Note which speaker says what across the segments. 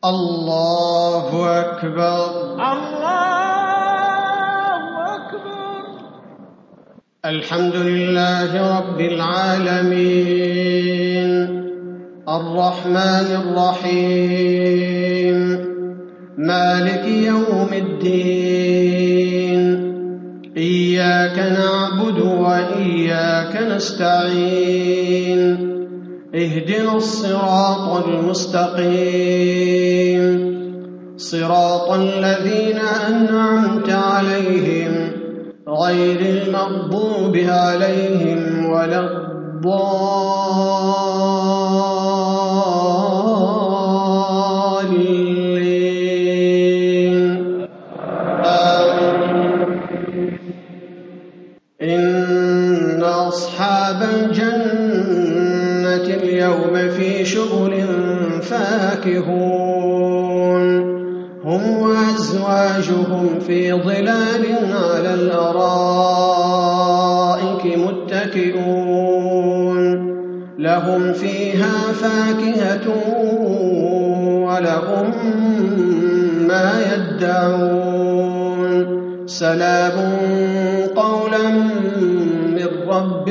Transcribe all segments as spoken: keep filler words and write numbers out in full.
Speaker 1: الله أكبر.
Speaker 2: الله أكبر.
Speaker 1: الحمد لله رب العالمين الرحمن الرحيم مالك يوم الدين إياك نعبد وإياك نستعين اهدنا الصراط المستقيم صراط الذين أنعمت عليهم غير المغضوب عليهم ولا الضالين آمين. إن أصحاب الجنة اليوم في شغل فاكهون هم وأزواجهم في ظلال على الأرائك متكئون لهم فيها فاكهة ولهم ما يدعون سلام قولا من رب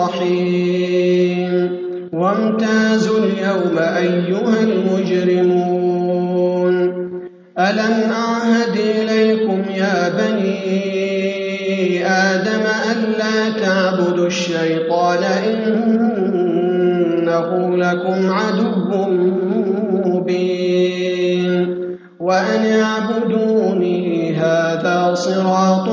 Speaker 1: رحيم وامتازوا اليوم أيها المجرمون ألم أعهد إليكم يا بني آدم ألا تعبدوا الشيطان إنه لكم عدو مبين وأن اعبدوني هذا صراط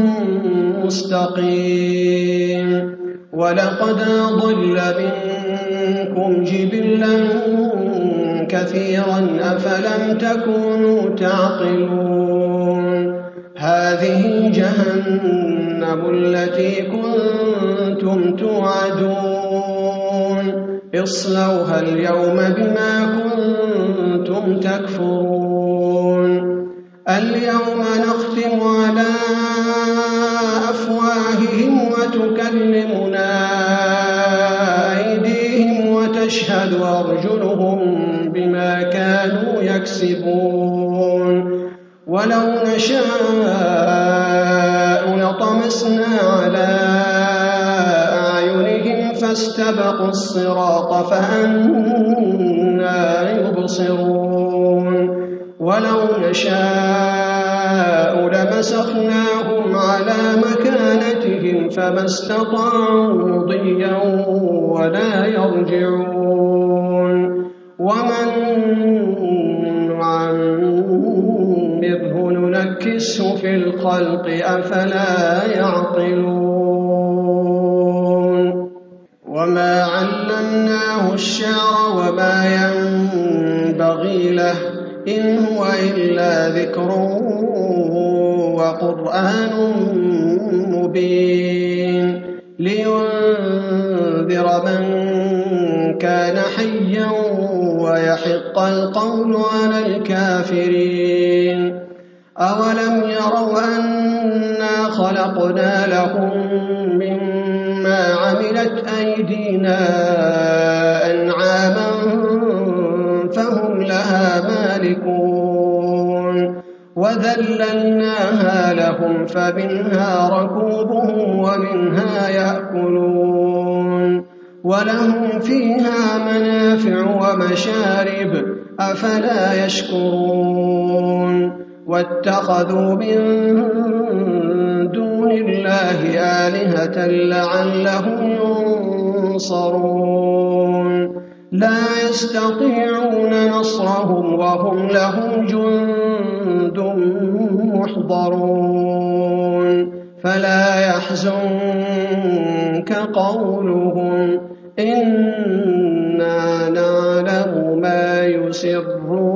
Speaker 1: مستقيم ولقد أضل منكم جبلا كثيرا أفلم تكونوا تعقلون هذه جهنم التي كنتم توعدون اصلوها اليوم بما كنتم تكفرون اليوم نختم على أفواههم وتكلمنا أيديهم وتشهد أرجلهم بما كانوا يكسبون ولو نشاء لطمسنا على أعينهم فاستبقوا الصراط فأنى يبصرون ولو نشاء لمسخناهم على مكانتهم فما استطاعوا مضيا ولا يرجعون ومن نعمره ننكسه في الخلق أفلا يعقلون وما علمناه الشعر وما ينبغي له إن هو إلا ذكر وقرآن مبين لينذر من كان حيا ويحق القول على الكافرين أولم يروا أنا خلقنا لهم مما عملت أيدينا أنعاما فهم لها مالكون وذللناها لهم فمنها ركوبهم ومنها يأكلون ولهم فيها منافع ومشارب أفلا يشكرون واتخذوا من دون الله آلهة لعلهم ينصرون لا يستطيعون نصرهم وهم لهم جند محضرون فلا يحزنك قولهم إنا نعلم ما يسرون